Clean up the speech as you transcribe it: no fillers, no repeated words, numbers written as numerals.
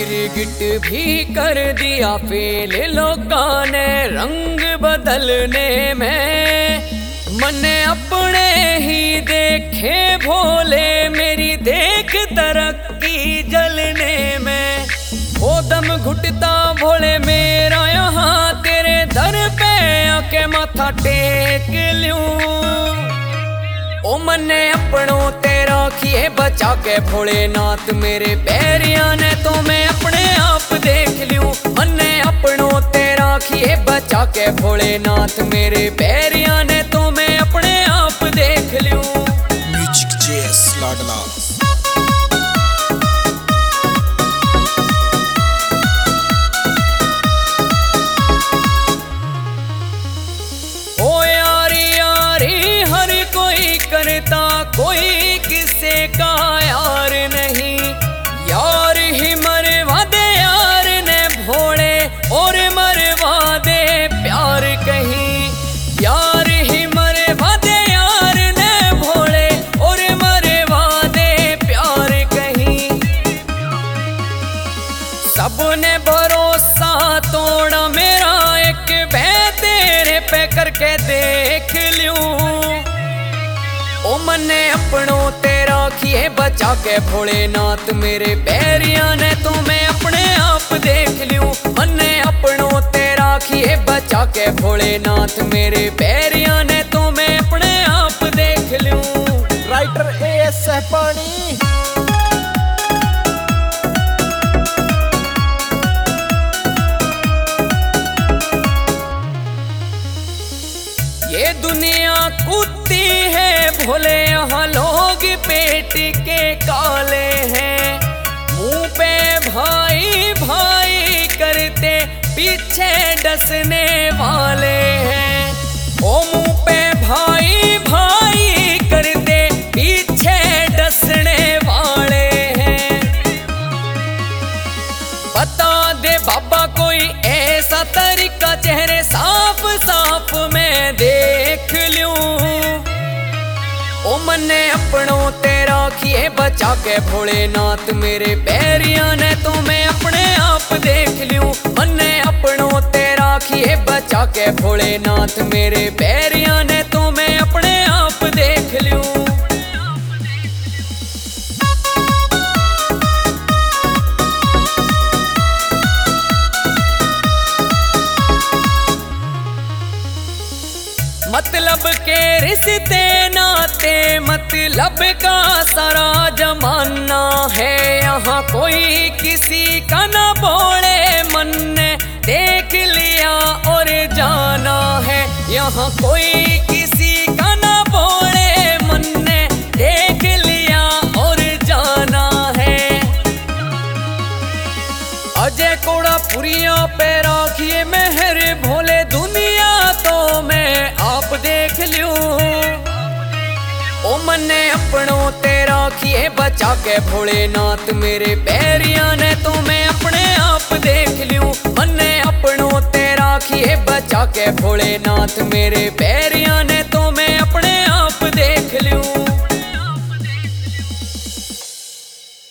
गिरगिट भी कर दिया फेल लोगों ने रंग बदलने में। मने अपने ही देखे भोले मेरी देख तरक्की जलने में। वो दम घुटता भोले मेरा यहाँ तेरे दर पे आके माथा टेक लूं। ओ मने अपनों तेरा किए बचा के भोलेनाथ मेरे पैरिया ने तो मैं अपने आप देख लूं। मने अपनों तेरा किए बचा के भोलेनाथ मेरे पैरिया ने तो मैं अपने आप देख लूं। म्यूजिक जेएस लाडला। करता कोई किसे का यार नहीं। यार ही मरवा दे यार ने भोले और मरवा दे प्यार कहीं। यार ही मरवा दे यार ने भोले और मरवा दे प्यार कहीं। सबने भरोसा तोड़ा मेरा एक वे तेरे पे करके देख लूं। ओ मने अपनों तेरा किए बचा के भोलेनाथ मेरे पैरिया ने तो मैं अपने आप देख लूं। मने अपनों तेरा किए बचा के भोलेनाथ मेरे पैरिया ने तो मैं अपने आप देख लूं। Writer A S Sahpani. ये दुनिया कुत्ती है भोले यहाँ लोग पेट के काले हैं। मुंह पे भाई भाई करते पीछे डसने वाले हैं। ओ मुंह पे भाई भाई करते पीछे डसने वाले हैं। बता दे बाबा कोई ऐसा तरीका चेहरे साफ साफ मैं देख लूं। ओ मने अपनों तेरा किए बचा के भोलेनाथ मेरे पैरिया ने तो मैं अपने आप देख लूं। मने अपनों तेरा किए बचा के भोलेनाथ मेरे पैरिया ने तो मैं अपने आप देख लूं। मतलब के रिश्ते नाते मतलब का सारा जमाना है। यहाँ कोई किसी का ना बोले मन ने देख लिया और जाना है। यहाँ कोई किसी का ना बोले मन ने देख लिया और जाना है। अजय कोड़ा पुरिया पे राखिए मेहर भोले दुनिया तो मैं आप देख लूं। ओ मने अपनों तेरा किए बचा के भोलेनाथ मेरे पैरिया ने तो मैं अपने आप देख लूं। मने अपनों तेरा किए बचा के भोलेनाथ मेरे पैर